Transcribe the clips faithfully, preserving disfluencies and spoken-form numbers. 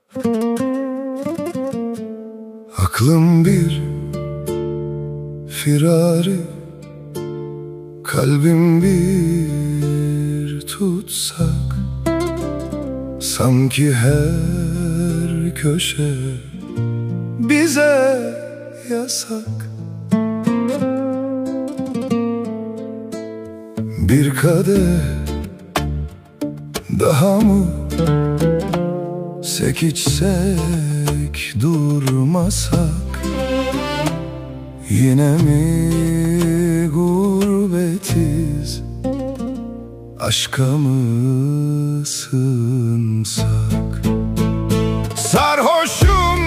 Aklım bir firari, kalbim bir tutsak. Sanki her köşe bize yasak. Bir kadeh daha mı sek içsek, durmasak? Yine mi gurbetiz, aşka mı sığınsak? Sarhoşum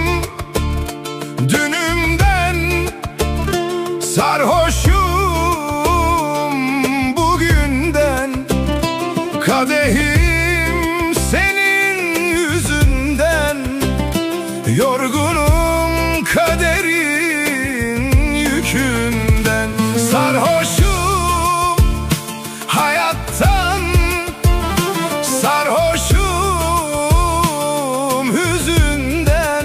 dünümden, sarhoşum bugünden. Kadehim senin yüzünden, yorgunum kaderin yükünden. Sarhoşum hayattan, sarhoşum hüzünden.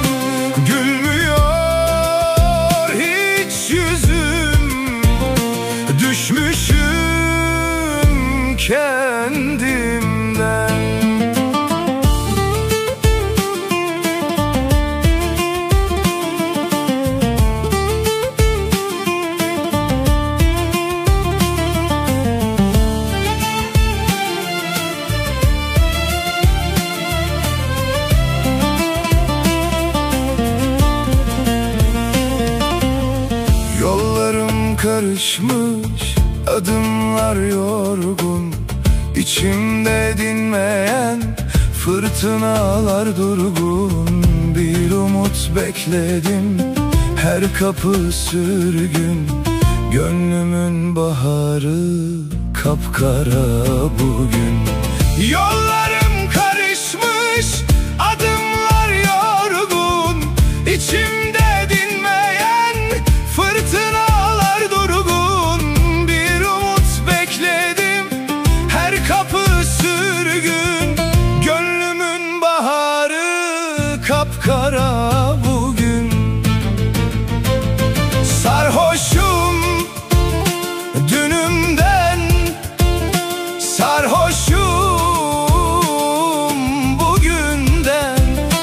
Gülmüyor hiç yüzüm, düşmüşüm kendimden. Yollarım karışmış, adımlar yorgun. İçimde dinmeyen fırtınalar durgun. Bir umut bekledim, her kapı sürgün. Gönlümün baharı kapkara bugün. Yollarım karışmış, adımlar yorgun. İçimde dinmeyen fırtınalar durgun. Bir umut bekledim, her kapı sürgün. Gönlümün baharı kapkara bugün. Sarhoşum dünümden, sarhoşum bugünden.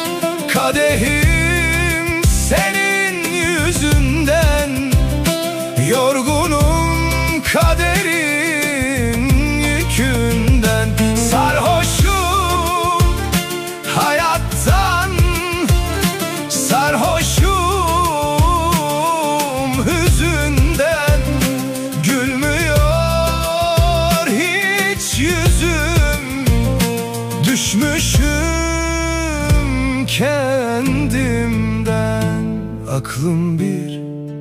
Kadehim senin yüzünden, yorgunum kaderin yükünden. Sarhoşum hayattan, sarhoşum hüzünden. Gülmüyor hiç yüzüm, düşmüşüm kendimden. Aklım bir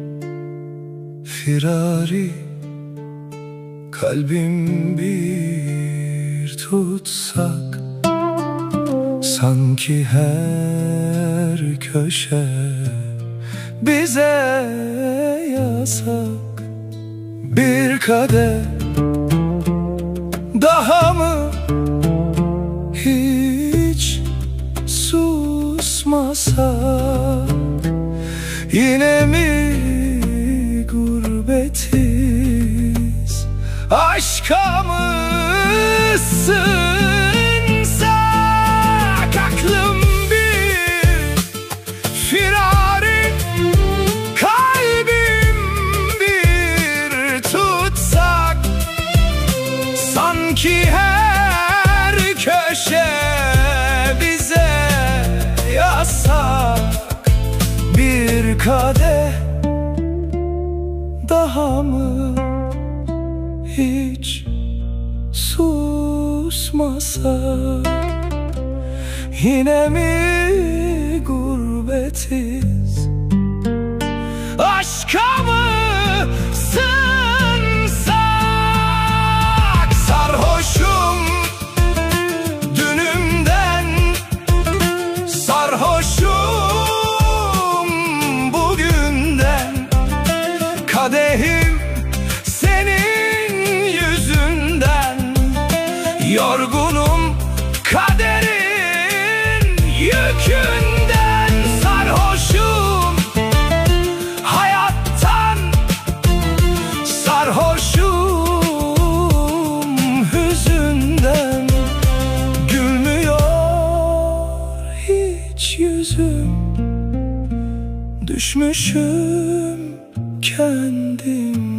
firari, kalbim bir tutsak. Sanki her köşe bize yasak. Bir kadeh daha mı hiç susmasak? Yine mi gurbetiz, aşka mı sığınsak? Aklım bir firari, kalbim bir tutsak. Sanki her köşe bize yasak. Bir kadeh daha mı hiç susmasak? Yine mi gurbetiz, aşka mı sığınsak? Sarhoşum dünümden, sarhoşum bugünden. Kadehim senin yüzünden, yorgunum kaderin yükü. yüzüm, düşmüşüm kendime.